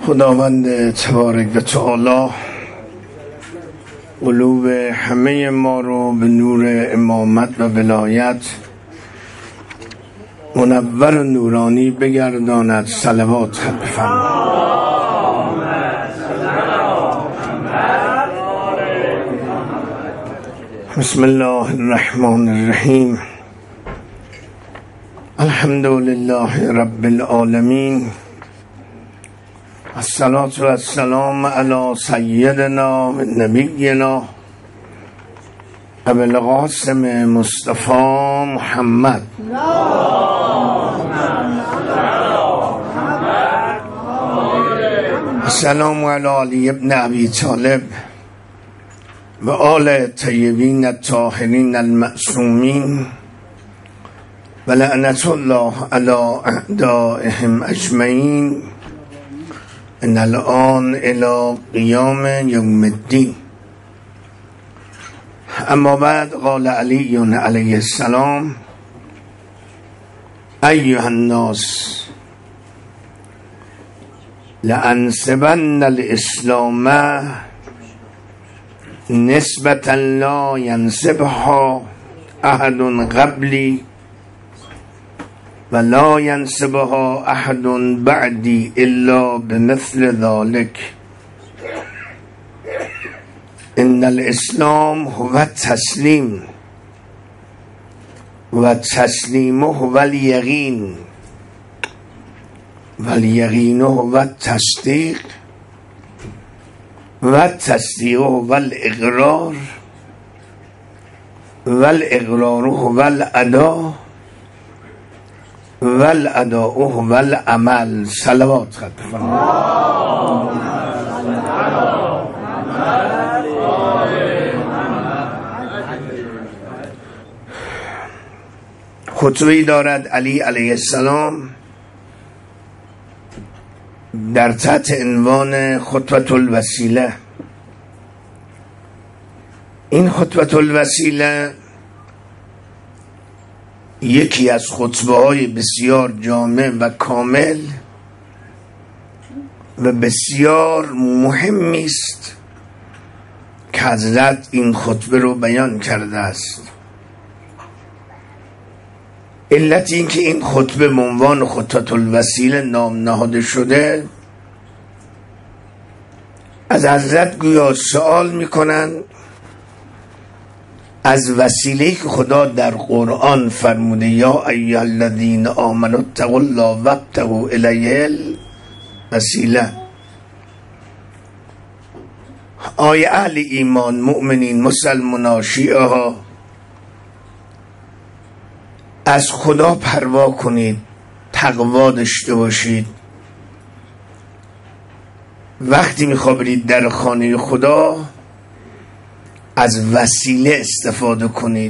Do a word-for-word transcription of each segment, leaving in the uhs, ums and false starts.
خداوند تبارک و تعالی قلوب همه ما رو به نور امامت و ولایت منور و نورانی بگرداند. صلوات بفرمایید. بسم الله الرحمن الرحیم. الحمد لله رب العالمین. الصلاة و السلام علی سیدنا و نبینا ابو القاسم مصطفی محمد. السلام علی علی ابن ابی طالب و آل طیبین الطاهرین المعصومین و لعنت الله علی اعدائهم اجمعین ان الان الى قیام یوم الدین. اما بعد قال علی علیه السلام: ایها الناس لانسبن الاسلام نسبة لا ينسبها احد قبلی و لا ینسبها احد بعدی الا بمثل ذلك. ان الاسلام هو التسلیم و التسلیم هو الیقین و الیقین هو التصدیق و التصدیق هو الاقرار و الاقرار هو الاداء و الاداء هو العمل. صلوات خط خطبه‌ای دارد علی علیه السلام در تحت عنوان خطبة الوسیله. این خطبة الوسیله یکی از خطبه های بسیار جامع و کامل و بسیار مهمی است که حضرت این خطبه رو بیان کرده است. علت این که این خطبه به عنوان خطبة الوسیله نام نهاده شده، از حضرت گویا سوال میکنن از وسیله‌ای که خدا در قرآن فرموده یا ایها الذین آمنوا اتقوا الله وابتغوا الیه الوسیله. آی اهل ایمان، مؤمنین، مسلمانان، شیعه ها، از خدا پروا کنید، تقوا داشته باشید. وقتی میخواد برید در خانه خدا از وسیله استفاده کنید.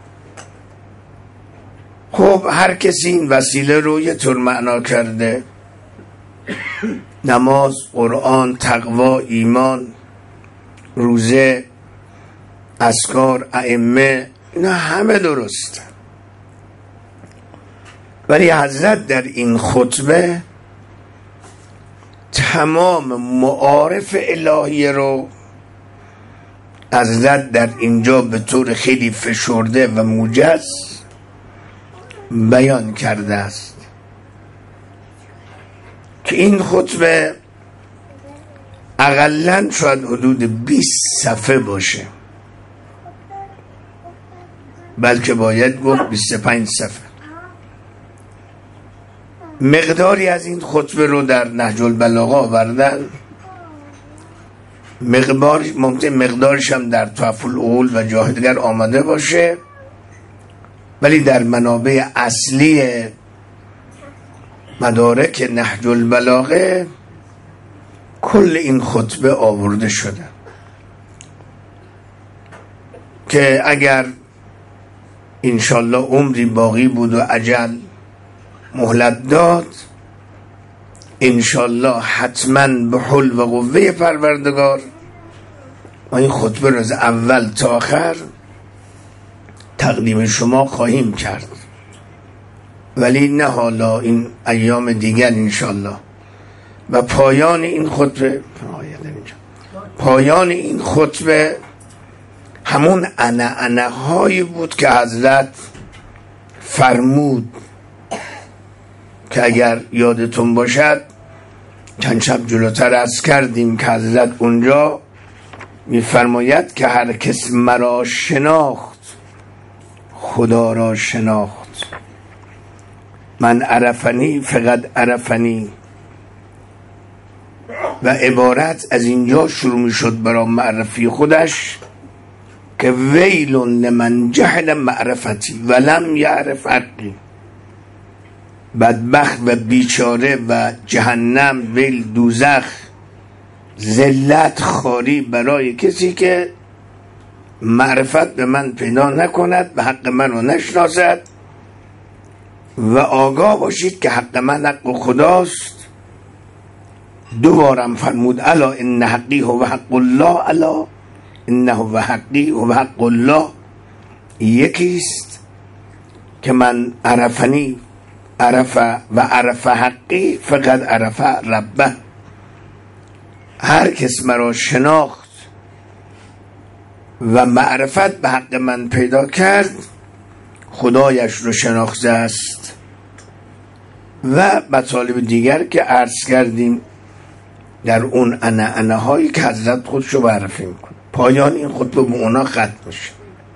خب هر کسی این وسیله رو یه طور معنا کرده: نماز، قرآن، تقوا، ایمان، روزه، اذکار، ائمه، اینا همه درست. ولی حضرت در این خطبه تمام معارف الهی رو حضرت در اینجا به طور خیلی فشرده و موجز بیان کرده است که این خطبه اقلن شاید حدود بیست صفحه باشه، بلکه باید گفت بیست و پنج صفحه. مقداری از این خطبه رو در نهج البلاغه آوردن، مقدار ممکن مقدارش هم در تحف العقول و جاهای دیگر آمده باشه، ولی در منابع اصلی مدارک نهج البلاغه کل این خطبه آورده شده که اگر انشالله عمری باقی بود و اجل مهلت داد، انشالله حتما به حول و قوه پروردگار ما این خطبه رو از اول تا آخر تقدیم شما خواهیم کرد. ولی نه حالا، این ایام دیگر انشالله و پایان این خطبه پایان این خطبه همون انا انا هایی بود که حضرت فرمود که اگر یادتون باشد چند شب جلوتر عرض کردیم که حضرت اونجا میفرماید که هر کس مرا شناخت خدا را شناخت، من عرفنی فقط عرفنی، و عبارت از اینجا شروع می شد برای معرفی خودش که ویل لمن جهل معرفتی ولم یعرف حقی، بدبخت و بیچاره و جهنم، ویل، دوزخ، ذلت، خاری برای کسی که معرفت به من پیدا نکند و حق من رو نشناسد و آگاه باشید که حق من حق خداست. دوبارم فرمود الا ان حقی هو حق الله، الا انه هو حقی هو حق الله. یکیست که من عرفنی عرف و عرف حقی فقط عرف ربه، هر کس مرا شناخت و معرفت به حق من پیدا کرد خدایش رو شناخته است. و مطالب دیگر که عرض کردیم در اون انا اناهایی که حضرت خودش رو معرفی میکنه. پایان این خطبه به اونا ختم میشه.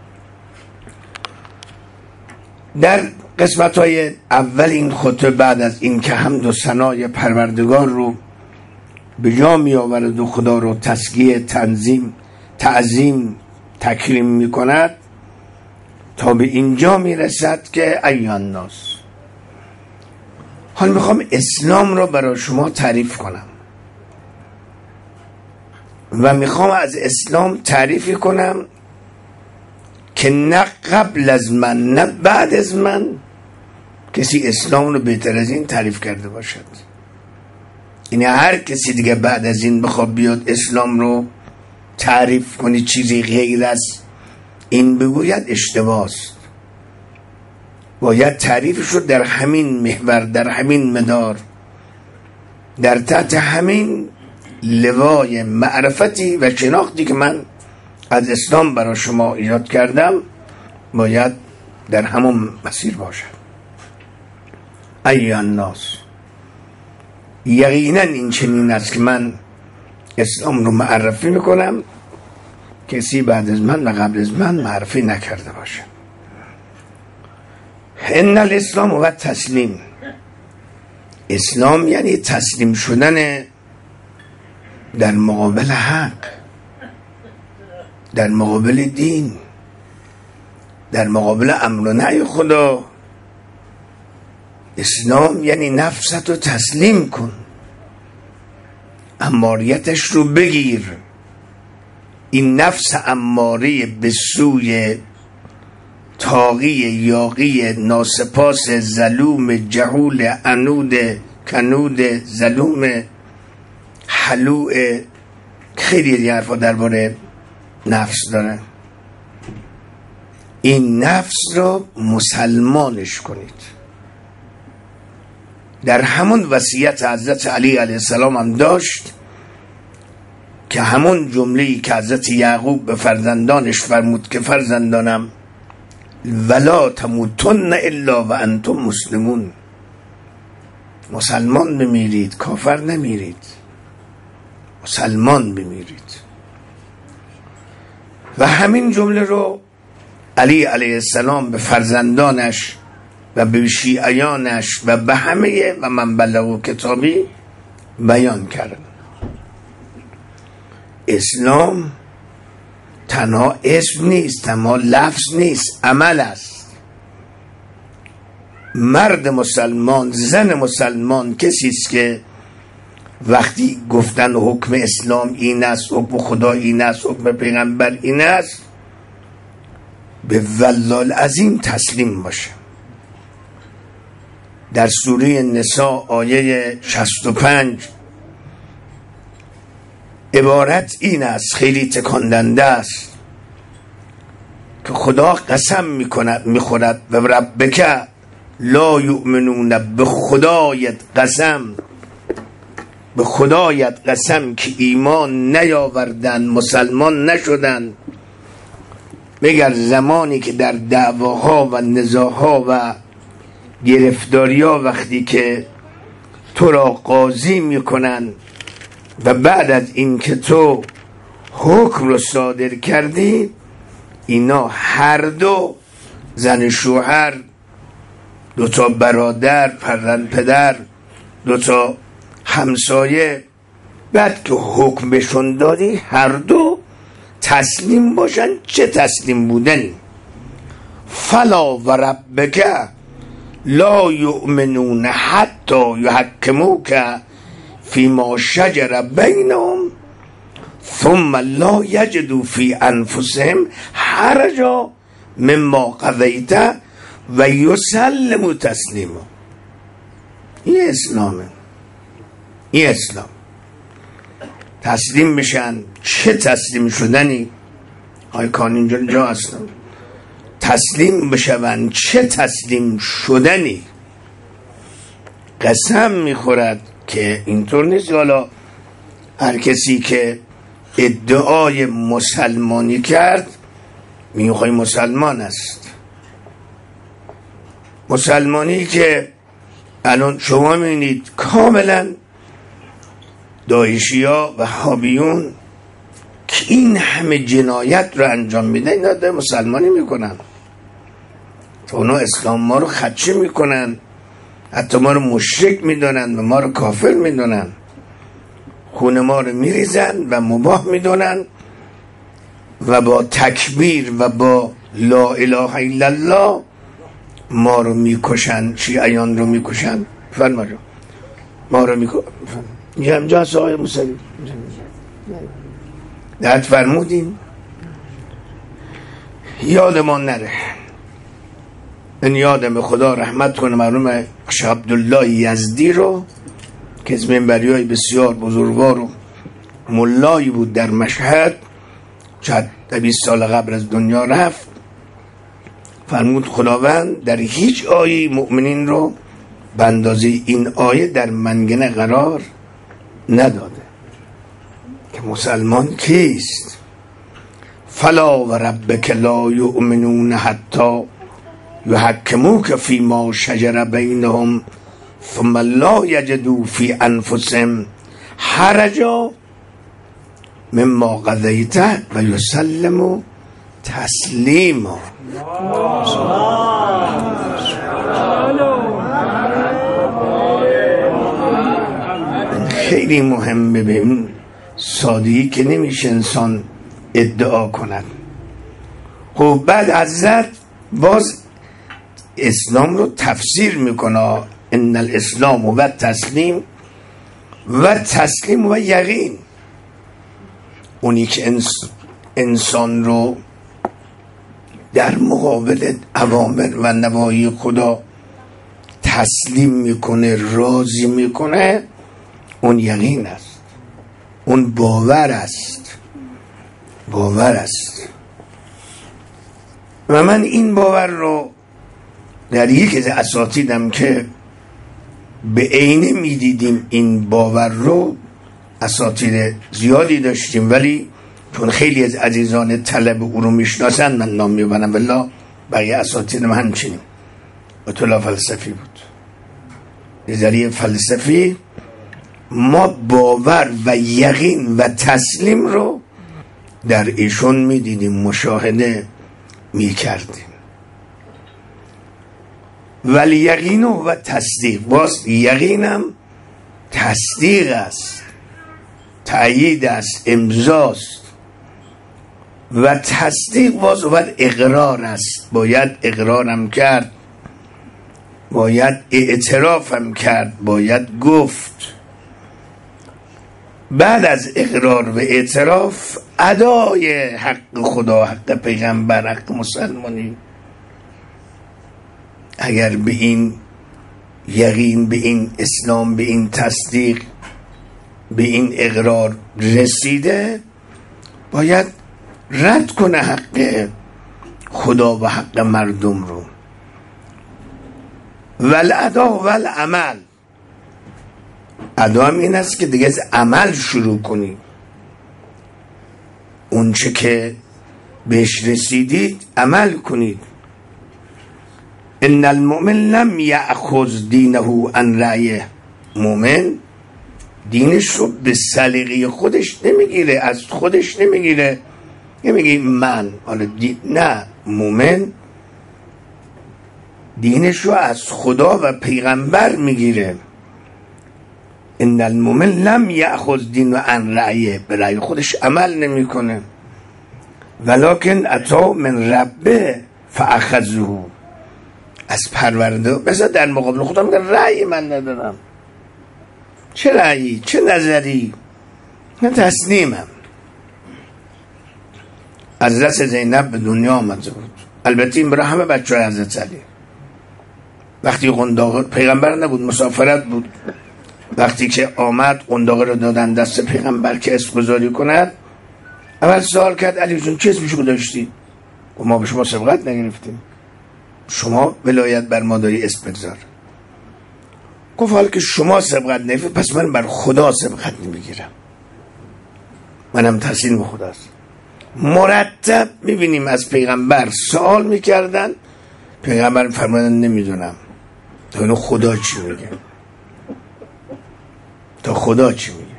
در قسمت های اول این خطبه بعد از این که حمد و ثنای پروردگار رو به جا می آورد و خدا رو تسکیه، تنظیم، تعظیم، تکریم می کند تا به اینجا می رسد که ایها الناس. حال میخوام اسلام رو برای شما تعریف کنم و میخوام از اسلام تعریفی کنم که نه قبل از من نه بعد از من کسی اسلام رو بهتر از این تعریف کرده باشد. یعنی هر کسی دیگه بعد از این بخواد بیاد اسلام رو تعریف کنی چیزی غیر از این بگوید اشتباه است. باید تعریفش رو در همین محور، در همین مدار، در تحت همین لوای معرفتی و شناختی که من از اسلام برای شما ایجاد کردم باید در همون مسیر باشد. ایها الناس، یقینا این چنین است که من اسلام رو معرفی میکنم کسی بعد از من و قبل از من معرفی نکرده باشه. ان الاسلام و تسلیم، اسلام یعنی تسلیم شدن در مقابل حق، در مقابل دین، در مقابل امر و نهی خدا. اسلام یعنی نفست رو تسلیم کن، اماریتش رو بگیر. این نفس اماره به سوی طاغی، یاغی، ناسپاس، ظلوم، جهول، عنود، کنود، ظلوم، حلوع، خیلی دیگه حرفا درباره نفس داره. این نفس رو مسلمانش کنید. در همون وصیت حضرت علی علیه السلام هم داشت که همون جمله‌ای که حضرت یعقوب به فرزندانش فرمود که فرزندانم ولا تموتن الا و انتم مسلمون، مسلمان بمیرید، کافر نمیرید، مسلمان بمیرید. و همین جمله رو علی علیه السلام به فرزندانش و به شیعیانش و به همه و من بلغوا کتابی بیان کرد. اسلام تنها اسم نیست، تنها لفظ نیست، عمل است. مرد مسلمان، زن مسلمان کسی است که وقتی گفتن حکم اسلام این است، حکم خدا این است، حکم پیغمبر این است، به والله العظیم تسلیم باشه. در سوره نساء آیه شصت و پنج عبارت این است، خیلی تکاندنده است، که خدا قسم میکند میخورد و ربک لا یؤمنون، به خدایت قسم به خدایت قسم که ایمان نیاوردن، مسلمان نشدن، مگر زمانی که در دعواها و نزاعها و گرفتاری‌ها وقتی که تو را قاضی میکنن و بعد از این که تو حکم رو صادر کردی، اینا هر دو زن شوهر، دو تا برادر، فرزند پدر، دو تا همسایه، بعد که حکم بهشون دادی هر دو تسلیم باشن. چه تسلیم بودنی؟ فلا و ربک لا یؤمنون حتی یحکموک فیما شجر بینهم ثم لا یجدوا فی انفسهم حرجا مما قضیت و یسلموا تسلیما. این اسلامه، این اسلام. تسلیم بشن. چه تسلیم شدنی؟ آی کان اینجا جا هستم. تسلیم بشون. چه تسلیم شدنی؟ قسم میخورد که اینطور نیست. حالا هر کسی که ادعای مسلمانی کرد میخوای مسلمان است. مسلمانی که الان شما میبینید کاملا داعشیا و وهابیون که این همه جنایت رو انجام میدن، اینا ده مسلمانی میکنن. تو اونا اسلام ما رو خدشه میکنن، حتی ما رو مشرک میدونن و ما رو کافر میدونن، خون ما رو میریزن و مباح میدونن و با تکبیر و با لا اله الا الله ما رو میکشن. شیعیان رو میکشن. فرما جو ما رو میکشن. اینجا همجا هست آقای موسوی دهت فرمودیم یادمان نره. این یادم خدا رحمت کنه مرحوم شیخ عبدالله یزدی رو که از منبریای بسیار بزرگوار و ملایی بود در مشهد، چند بیست سال قبل از دنیا رفت. فرمود خداوند در هیچ آیه مؤمنین رو به اندازه این آیه در منگنه قرار نداده که مسلمان کیست. فلا و ربک لا یؤمنون حتی یحکموک فیما شجر بینهم ثم لا یجدوا فی انفسهم حرجا مما قضیت و یسلموا تسلیما. خیلی مهمه. به این سادگی که نمیشه انسان ادعا کند. خب بعد حضرت باز اسلام رو تفسیر میکنه. ان الاسلام و تسلیم و تسلیم و یقین. اونی که انس انسان رو در مقابل اوامر و نواهی خدا تسلیم میکنه، راضی میکنه، اون یقین است، اون باور است، باور است. و من این باور رو در یکی از اساتیدم که به عینه میدیدیم این باور رو، اساتید زیادی داشتیم ولی چون خیلی از عزیزان طلب او رو میشناسن من نام میبرم، والله بقیه اساتید من همچنین. اطلاع فلسفی بود. نظریه فلسفی ما باور و یقین و تسلیم رو در ایشون میدیدیم، مشاهده میکردیم. ولی یقین و تصدیق، باز یقینم تصدیق است، تأیید است، امضاست. و تصدیق باز باید اقرار است، باید اقرارم کرد، باید اعترافم کرد، باید گفت. بعد از اقرار و اعتراف ادای حق خدا، حق پیغمبر، حق مسلمانی. اگر به این یقین، به این اسلام، به این تصدیق، به این اقرار رسیده، باید رد کنه حق خدا و حق مردم رو. والادا والعمل، ادا هم این است که دیگه از عمل شروع کنید، اون چه که بهش رسیدید عمل کنید. ان المؤمن لم یأخذ دینه عن رأیه، مؤمن دینش رو به سلیقه خودش نمیگیره، از خودش نمیگیره، نمیگه من حالا دی... نه، مؤمن دینش رو از خدا و پیغمبر میگیره. ان المؤمن لم یأخذ دینه عن رأیه، به رأی خودش عمل نمیکنه. ولکن اتی من ربه فاخذه، از پرورده. مثلا در مقابل خدا میگه رأی من ندارم، چه رأیی چه نظری، من تسلیمم. حضرت زینب به دنیا آمده بود، البته این برای همه بچه های حضرت علی. وقتی قنداق، پیغمبر نبود، مسافرت بود، وقتی که آمد قنداق رو دادن دست پیغمبر که اسم گذاری کند، اول سوال کرد علی جون چه اسمشو گذاشتی؟ و ما به شما سبقت نگرفتیم، شما ولایت بر ما داری اسم بگذار. گفت حال که شما سبقت نگرفتید پس من بر خدا سبقت نمیگیرم، منم تسلیم خداست. مرتب میبینیم از پیغمبر سوال میکردن، پیغمبر فرمودن نمیدونم تا اینو خدا چی میگه، تا خدا چی میگه.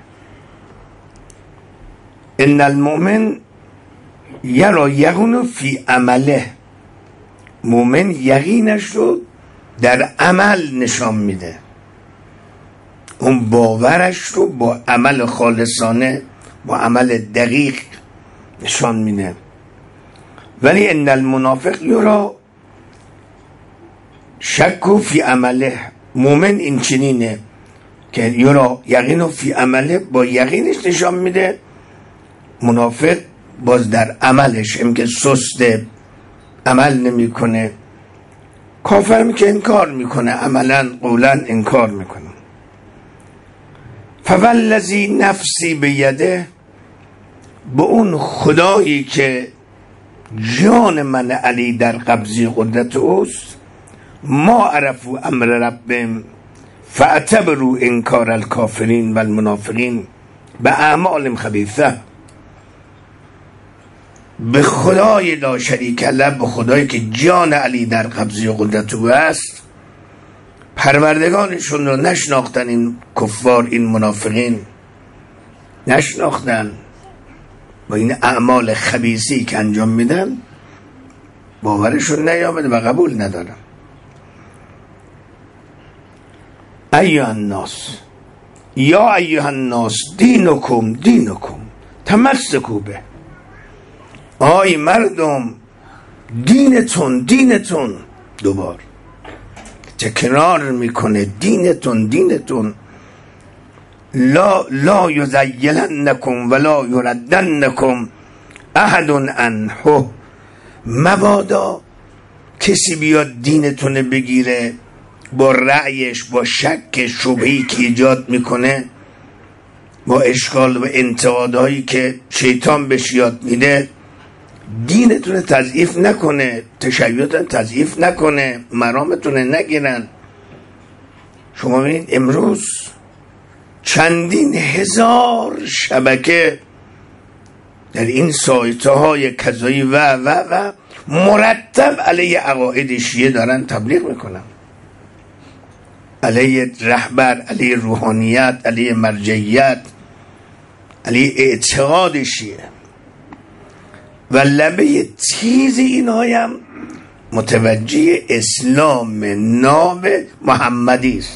ان المؤمن یرا یقین فی عمله، مؤمن یقینش رو در عمل نشان میده، اون باورش رو با عمل خالصانه، با عمل دقیق نشان میده. ولی ان المنافق یرا شک فی عمله، مؤمن این چنینه که یرا یقین فی عمله، با یقینش نشان میده، منافق باز در عملش هم که سسته، عمل نمیکنه. کافر می که انکار میکنه، عملا قولا انکار میکنه. فوالذی نفسی بیده، به اون خدایی که جان من علی در قبضی قدرت اوست، ما عرفوا امر ربهم فاعتبروا انکار الکافرین و المنافقین به اعمال خبیثه. به خدای لا شریک له، به خدایی که جان علی در قبضی قدرت او است، پروردگانشون رو نشناختن، این کفار، این منافقین نشناختن، با این اعمال خبیثی که انجام میدن باورشون نیامده و قبول ندارن. ایها الناس، یا ایها الناس دینکم دینکم تمسکوا به، آی مردم دینتون دینتون، دوبار تکرار میکنه دینتون دینتون، لا لا یزیلنکم ولا یردنکم احد عنه، مبادا کسی بیاد دینتون بگیره با رأیش، با شک شبهی که ایجاد میکنه، با اشکال و انتقادهایی که شیطان بهش یاد میده، دینتون تضعیف نکنه، تشیعتون تضعیف نکنه، مرامتون نگیرن. شما ببینید امروز چندین هزار شبکه در این سایت های کذایی و و و مرتب علیه عقاید شیعه دارن تبلیغ میکنن، علیه رهبر، علیه روحانیت، علیه مرجعیت، علیه اعتقاد شیعه. و لبه تیز اینها هم متوجه اسلام ناب محمدی است.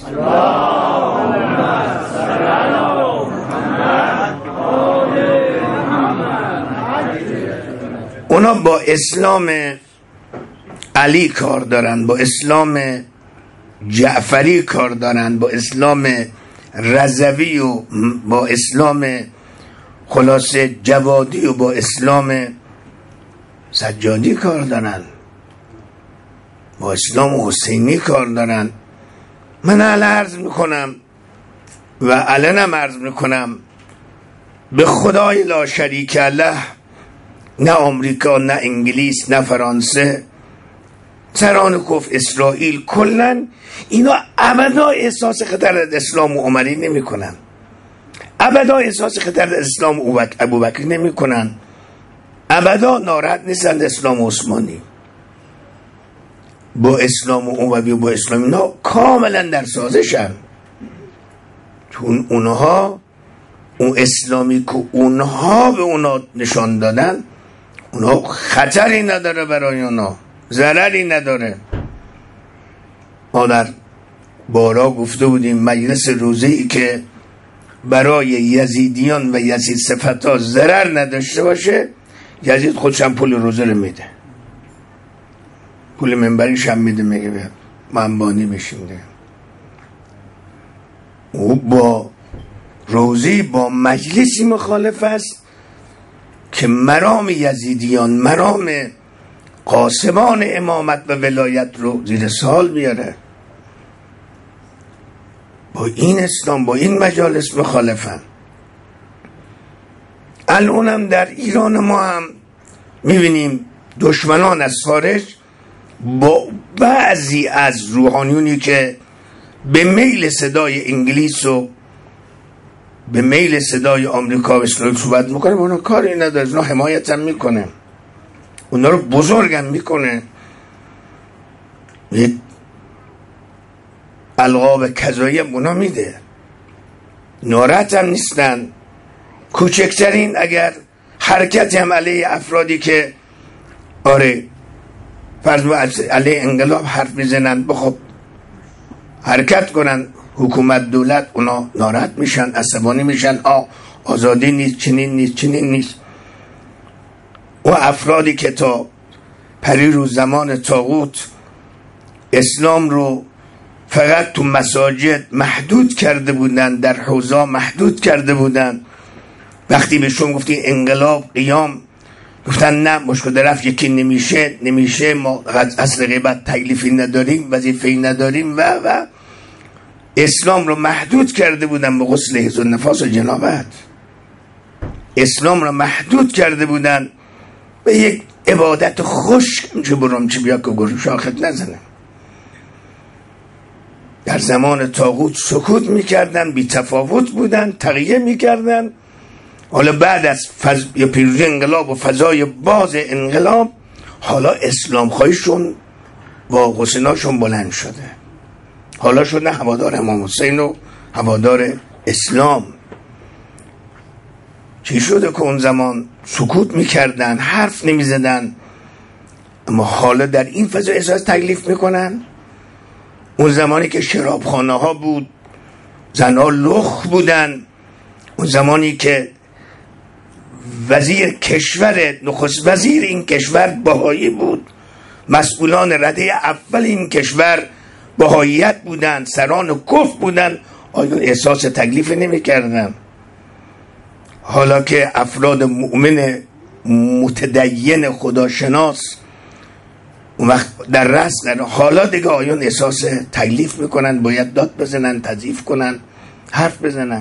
اونا با اسلام علی کار دارن، با اسلام جعفری کار دارن، با اسلام رضوی و با اسلام خلاصه جوادی و با اسلام سجادی کار دارن، با اسلام حسینی کار دارن. من عرض میکنم و علنم عرض میکنم به خدای لا شریک له، نه آمریکا، نه انگلیس، نه فرانسه، سران کفر، اسرائیل، کلن اینا ابدا احساس خطر از اسلام و عمری نمی کنن، ابدا احساس خطر از اسلام و ابوبکر نمی کنن، ابدا ناراحت نیستند اسلام و عثمانی. با اسلام و اموی و با اسلام اینا کاملا در سازشن، چون اونها اون اسلامی که اونها به اونها نشان دادن اونها خطری نداره برای اونها، ضرری نداره. ما در بارا گفته بودیم مجلس روزه‌ای که برای یزیدیان و یزید صفتا ضرر نداشته باشه، یزید خودش هم پول روزه رو میده، پول منبریش هم میده، میگه ما انبانی میشیم. او با روزی با مجلسی مخالف است که مرام یزیدیان، مرام قاسمان امامت و ولایت رو زیر سوال بیاره. با این اسلام، با این مجالس مخالفن. الانم در ایران ما هم میبینیم دشمنان از خارج با بعضی از روحانیونی که به میل صدای انگلیس و به میل صدای آمریکا و اسرائیل صحبت میکنه، اونا کاری نداره، اونا حمایت هم میکنه، اونا رو بزرگم میکنه، یک القاب کذایی هم اونا میده، ناراحت هم نیستن. کوچکترین اگر حرکتی هم علیه افرادی که آره فرض علیه انقلاب حرف میزنن، بخب حرکت کنن، حکومت دولت، اونا ناراحت میشن، عصبانی میشن، آ آزادی نیست، چنین نیست، چنین نیست. و افرادی که تا پریروز زمان طاغوت اسلام رو فقط تو مساجد محدود کرده بودن، در حوزه محدود کرده بودن، وقتی بهشون گفتی انقلاب قیام گفتن نه، مشکل رفت، یکی نمیشه نمیشه ما اصل غیبت تکلیفی نداریم، وظیفه‌ای نداریم و و اسلام رو محدود کرده بودن به غسل حیض و نفاس و جنابت. اسلام رو محدود کرده بودن به یک عبادت خشک، چه برام چه بیا که گروه شاخت نزنه. در زمان طاغوت سکوت میکردن، بی تفاوت بودن، تغییر میکردن. حالا بعد از فض... یا پیروزی انقلاب و فضای باز انقلاب، حالا اسلام خواهیشون با حسیناشون بلند شده، حالا شده هوادار امام حسین و هوادار اسلام. چی شده که اون زمان سکوت میکردن، حرف نمیزدن، اما حالا در این فضا احساس تکلیف میکنن؟ اون زمانی که شرابخانه ها بود، زنها لخ بودن، اون زمانی که وزیر کشور، نخست وزیر این کشور بهایی بود، مسئولان رده اول این کشور بهاییت بودن، سران کفر بودن، آیا احساس تکلیف نمی کردن؟ حالا که افراد مؤمن متدین خداشناس اون وقت در رأس قرار، حالا دیگه آیون احساس تکلیف میکنن، باید داد بزنن، تضعیف کنن، حرف بزنن.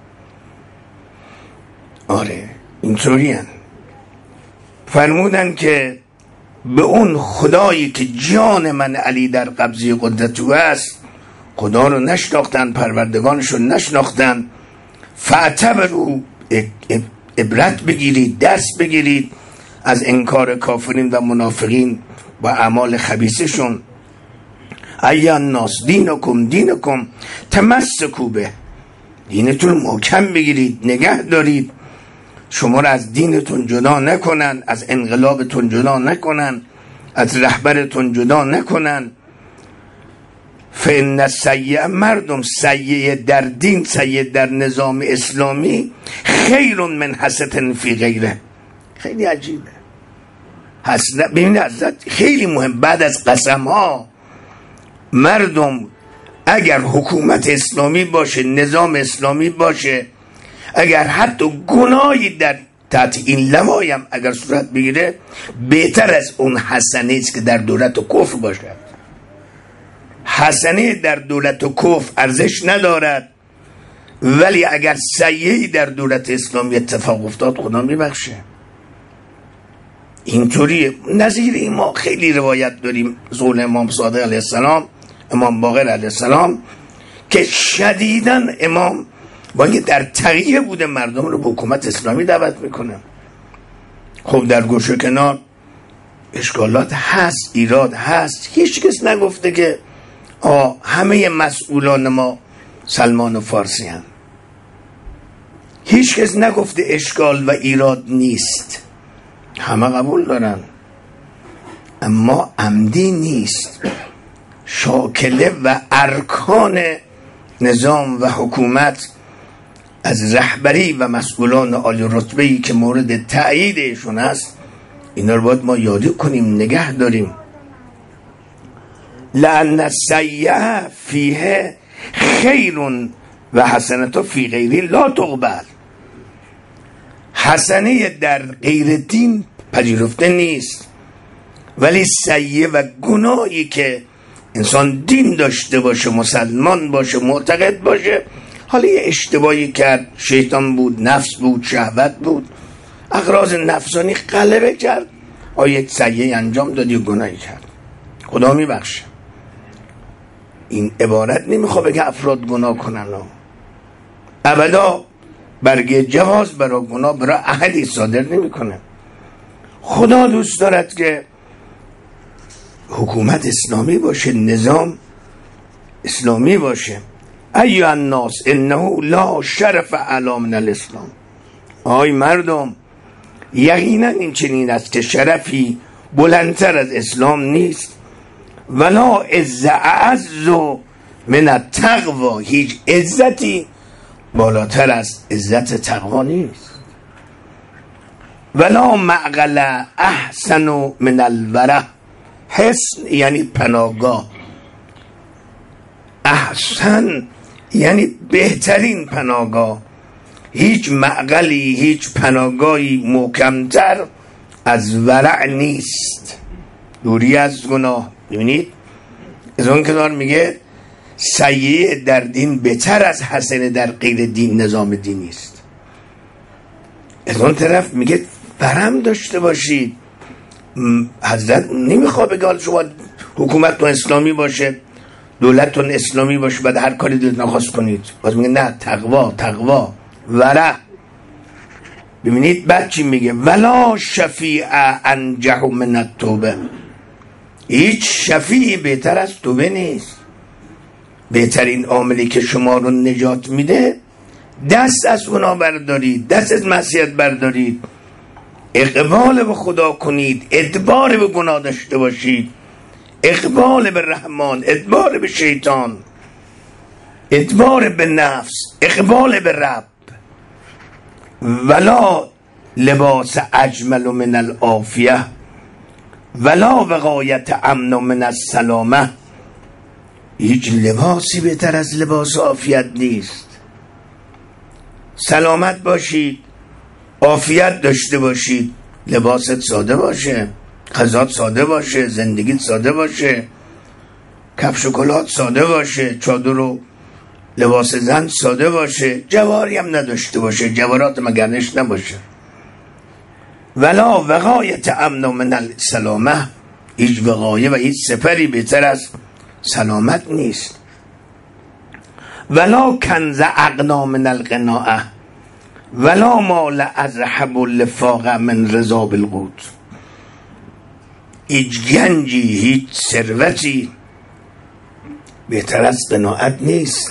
آره اینطوری هن. فرمودن که به اون خدایی که جان من علی در قبضه قدرت او است، خدا رو نشناختن، پروردگانش رو نشناختن. فاعتبروا، عبرت بگیرید، درس بگیرید از انکار کافرین و منافقین با اعمال خبیثشون. ایا الناس دینکم دینکم تمسکوا به، دینتون محکم بگیرید، نگه دارید، شما را از دینتون جدا نکنن، از انقلابتون جدا نکنن، از رهبرتون جدا نکنن. فإن السیء، مردم سیء در دین، سیء در نظام اسلامی، خیر من حسد فی غیره. خیلی عجیبه. حسد، ببینید حضرت خیلی مهم، بعد از قسم ها مردم اگر حکومت اسلامی باشه، نظام اسلامی باشه، اگر حتی گناهی در تحت این لوایم اگر صورت بگیره، بهتر از اون حسنه است که در دولت و کفر باشد. حسنه در دولت و کفر ارزش ندارد، ولی اگر سیئی در دولت اسلامی اتفاق افتاد خدا میبخشه. اینطوریه. نظیر ما خیلی روایت داریم زول امام صادق علیه السلام، امام باقر علیه السلام، که شدیداً امام با اینکه در تغییر بوده مردم رو به حکومت اسلامی دعوت میکنه. خب در گوشه کنار اشکالات هست، ایراد هست، هیچ کس نگفته که آه همه مسئولان ما سلمان و فارسی هم، هیچ کس نگفته اشکال و ایراد نیست، همه قبول دارن، اما عمدی نیست. شاکله و ارکان نظام و حکومت از رهبری و مسئولان عالی رتبه‌ای که مورد تأییدشون است، اینا رو باید ما یادی کنیم، نگه داریم. لأن السیئة فیه خیر و حسنة فی غیری لا تقبل. حسنه در غیر دین پذیرفته نیست، ولی سیئه و گناهی که انسان دین داشته باشه، مسلمان باشه، معتقد باشه، حالا یه اشتباهی کرد، شیطان بود، نفس بود، شهوت بود، اغراض نفسانی غلبه کرد، آیه سیئه انجام دادی و گناهی کرد، خدا میبخشه. این عبارت نمیخواد بگه افراد گناه کنن، ابدا برگه جواز برای گناه برای احدی صادر نمیکنه. خدا دوست دارد که حکومت اسلامی باشه، نظام اسلامی باشه. ایها الناس انه لا شرف اعلی من الاسلام. آی مردم، یقینا این چنین است که شرفی بلندتر از اسلام نیست. ولا عز اعز من التقوا، هیچ عزتی بالاتر از عزت تقوا نیست. ولا معقل احسن من الورع، حسن یعنی پناهگاه، احسن یعنی بهترین پناهگاه. هیچ معقلی، هیچ پناهگاهی محکمتر از ورع نیست، دوری از گناه. ببینید از اون کنار میگه سیئه در دین بهتر از حسنه در غیر دین، نظام دینی است. از اون طرف میگه برم داشته باشید. حضرت نمیخواد بگه شما حکومتتون اسلامی باشه، دولتتون اسلامی باشه، بعد هر کاری دلت نخواست کنید. باز میگه نه، تقوا، تقوا، ورع. ببینید بعد چی میگه؟ ولا شفیع انجح من التوبه، هیچ شفیعی بهتر از توبه نیست. بهترین عاملی که شما رو نجات میده، دست از گناه بردارید، دست از معصیت بردارید، اقبال به خدا کنید، ادبار به گناه داشته باشید، اقبال به رحمان، ادبار به شیطان، ادبار به نفس، اقبال به رب. ولا لباس اجمل من العافیه ولا وقایت امن من السلامه، هیچ لباسی بهتر از لباس عافیت نیست. سلامت باشید، عافیت داشته باشید، لباست ساده باشه، غذات ساده باشه، زندگیت ساده باشه، کفش و کلات ساده باشه، چادر و لباس زن ساده باشه، جواری هم نداشته باشه، جوارات مگرنش نباشه. ولا وقایت امن من السلامه، هیچ وقایه و هیچ سپری بهتر از سلامت نیست. ولا کنز اغنا من القناعه ولا مال ازرحب الفاق من رضا بالقوت، هیچ گنجی، هیچ ثروتی بهتر از قناعت نیست.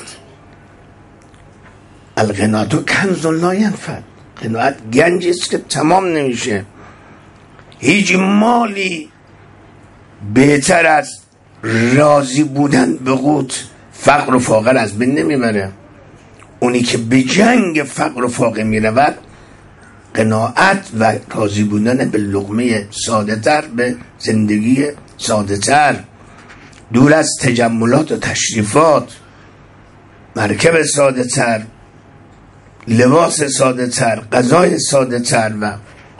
القناعت کنز لا ینفد، قناعت گنجی است که تمام نمیشه. هیچ مالی بهتر از راضی بودن به قوت فقر و فاقر از بین نمیبره. اونی که به جنگ فقر و فاقر میرود، قناعت و راضی بودن به لقمه ساده تر، به زندگی ساده تر، دور از تجملات و تشریفات، مرکب ساده تر، لباس ساده تر، غذای ساده تر. و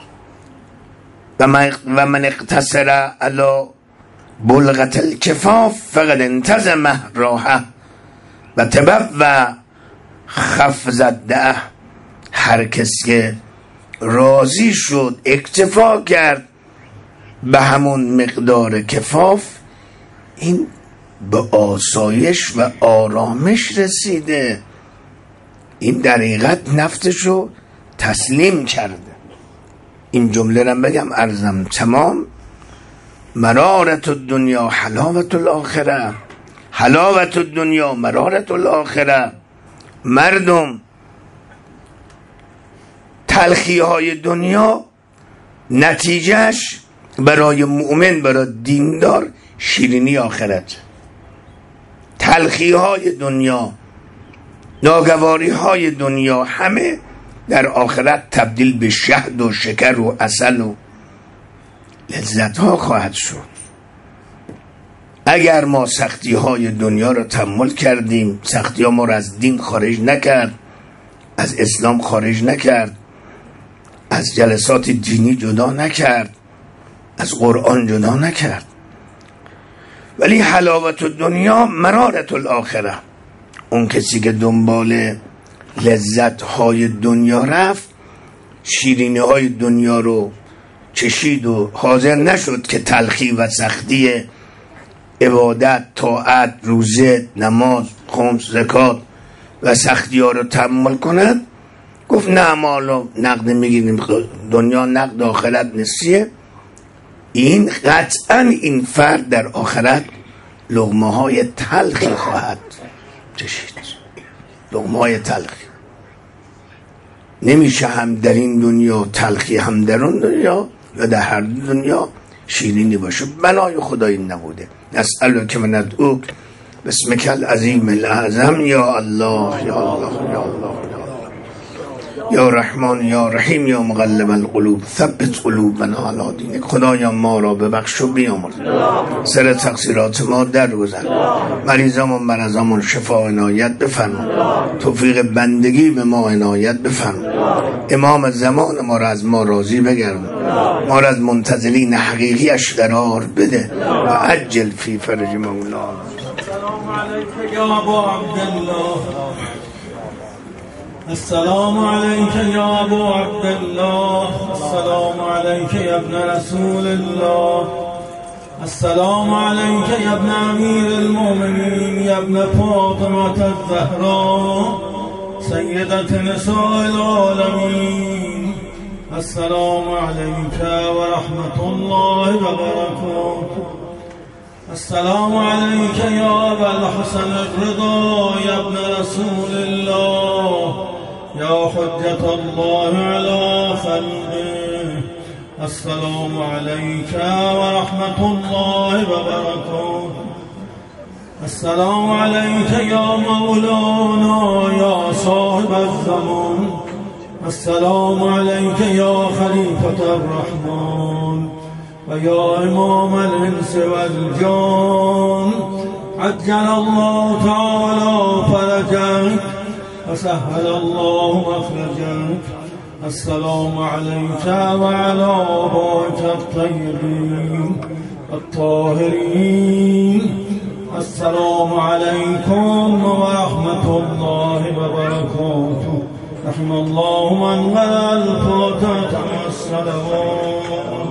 و من اقتصر علی بلغت الکفاف فقد انتظم راحه و تبب و خفض الدعه، هر کس که راضی شد، اکتفا کرد به همون مقدار کفاف، این به آسایش و آرامش رسیده. این در حقیقت نفسشو تسلیم کرده. این جمله رو بگم ارزم تمام: مرارت الدنیا حلاوت الاخره، حلاوت الدنیا مرارت الاخره. مردم تلخی های دنیا نتیجهش برای مؤمن، برای دیندار، شیرینی آخرت. تلخی های دنیا، ناگواری های دنیا همه در آخرت تبدیل به شهد و شکر و عسل و لذت ها خواهد شد. اگر ما سختی های دنیا را تحمل کردیم، سختی ها ما را از دین خارج نکرد، از اسلام خارج نکرد، از جلسات دینی جدا نکرد، از قرآن جدا نکرد، ولی حلاوت دنیا مرارت الاخره. اون کسی که دنبال لذت های دنیا رفت، شیرینی های دنیا رو چشید و حاضر نشد که تلخی و سختی عبادت، طاعت، روزه، نماز، خمس، زکات و سختی ها رو تحمل کند، گفت نه ما نقد میگیریم، دنیا نقد، آخرت نسیه. این قطعا این فرد در آخرت لقمه های تلخی خواهد چشید. لقمه های تلخی نمیشه هم در این دنیا تلخی، هم در اون دنیا، یا در هر دنیا شیرینی باشه. بنای خدایی نبوده. نسألک و ندعوک باسمک العظیم الاعظم یا الله یا الله یا الله یا رحمان یا رحیم یا مقلب القلوب ثبت قلوبنا علی دینک. خدایا ما را ببخش و بیامرز، سر تقصیرات ما درگذر، مریضامون مرضامون شفا عنایت بفرما، توفیق بندگی به ما عنایت بفرما، امام زمان ما را از ما راضی بگردان، ما را از منتظرین حقیقی اش قرار بده و عجل فی فرج مولانا. السلام علیک یا ابا عبدالله، السلام علیک یا ابو عبدالله، السلام علیک یا ابن رسول الله، السلام علیک یا ابن امیر المؤمنین، یا ابن فاطمة الزهراء سیدة نساء العالمین. السلام علیک و رحمت الله و برکاته. السلام علیک یا ابا الحسن الرضا، یا ابن رسول الله، یا حجت الله علی خلقه. السلام علیک و رحمت الله و برکاته. السلام علیک یا مولانا، یا صاحب الزمان. السلام علیک یا خلیفة الرحمن و یا امام الانس والجان. عجل الله تعالی فرجك و سهل الله مخرجك. السلام علیک و علی آبائک الطیبین الطاهرین. السلام علیکم و رحمت الله و برکاته. رحم الله من قرأ الفاتحة مع الصلوات.